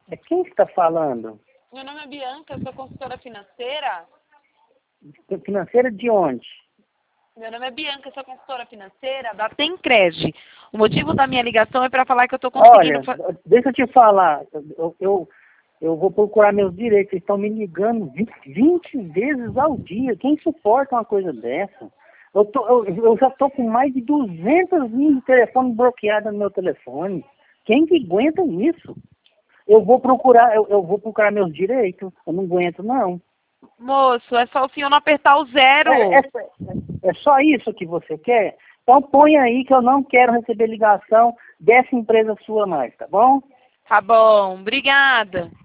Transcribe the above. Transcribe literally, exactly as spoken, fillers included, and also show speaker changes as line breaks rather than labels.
É quem que está falando?
Meu nome é Bianca, eu sou consultora financeira.
Financeira de onde?
Meu nome é Bianca, eu sou consultora financeira da Tencred. O motivo da minha ligação é para falar que eu estou conseguindo...
Olha, deixa eu te falar. Eu, eu, eu vou procurar meus direitos. Eles estão me ligando vinte vezes ao dia. Quem suporta uma coisa dessa? Eu, tô, eu, eu já estou com mais de duzentas linhas de telefone bloqueadas no meu telefone. Quem que aguenta isso? Eu vou procurar, eu, eu vou procurar meus direitos. Eu não aguento, não.
Moço, é só o senhor não apertar o zero.
É, é, é só isso que você quer? Então põe aí que eu não quero receber ligação dessa empresa sua mais, tá bom?
Tá bom, obrigada.